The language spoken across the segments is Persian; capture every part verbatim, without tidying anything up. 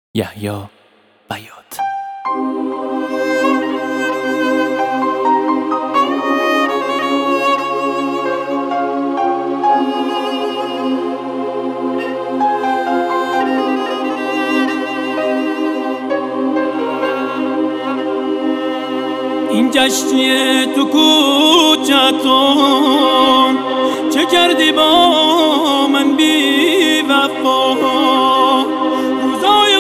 یحیی بیات. این جشنیه تو کوچتون چه کردی با من بی وفا؟ روزای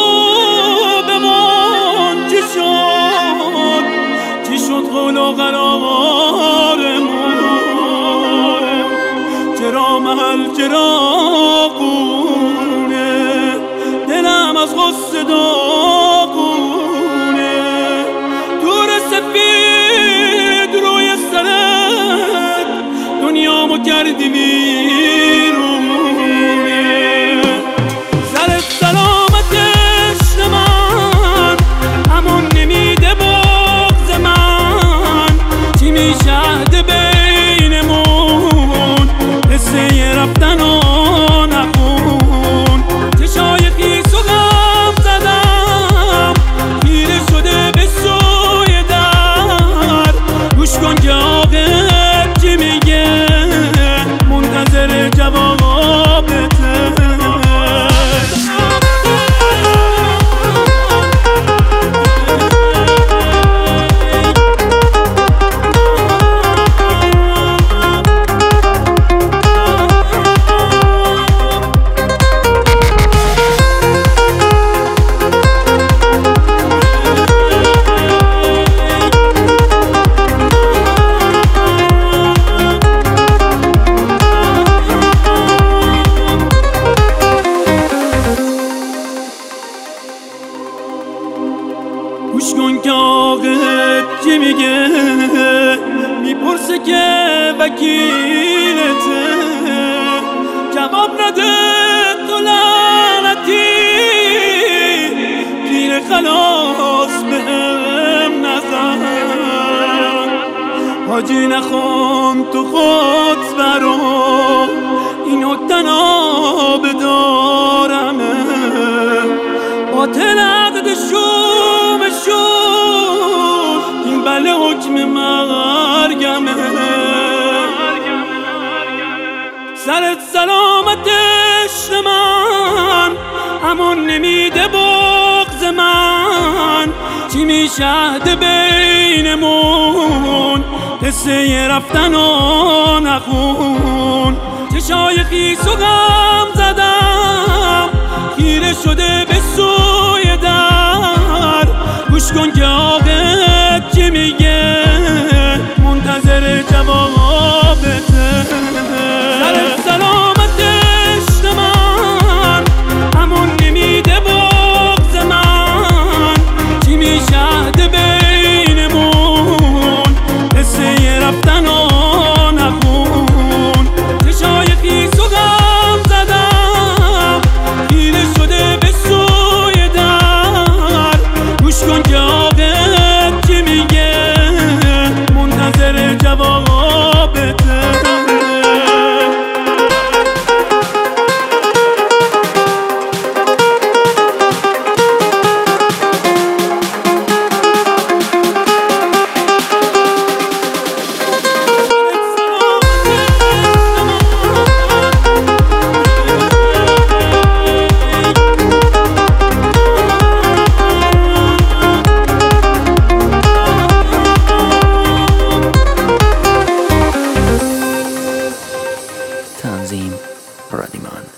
خوبمون چی شد؟ چی شد قول و قرارمون؟ چرا محل چرا خونه دلم از غصه داغونه؟ تور سفید روی سرت دنیامو کردی ویرونه. سرت سلامتش من همون نمیده بغض من. چی میشه بینمون قصه رفتن و نخون؟ چشای خیس و غم زدم خیره شده به سوی در. گوش کن که عاقل چی میگه منتظر جوابته. گوش کن که عاقل چی میگه میپرسه که وکیلته. جواب نده تو لعنتی پیر خلاص بهم نزن. حاجی نخون تو خود برو اینو تناب دارمه. باطل عقد شوم شوم این بله حکم مرگمه. سرت سلامتش من همون نمیده بغض من. چی میشه بینمون قصه رفتن و نخون؟ چشای خیس و غم زدم خیره شده به سوی در. گوش کن که عاقل چی میگه منتظر جوابته. سرت سلامتش من همون نمیده بغض من. چی میشه بینمون قصه رفتن و نخون؟ چشای خیس و غم زدم خیره شده به سوی در. گوش کن که عاقل چی میگه منتظر جوابته. تنظیم رادیمان.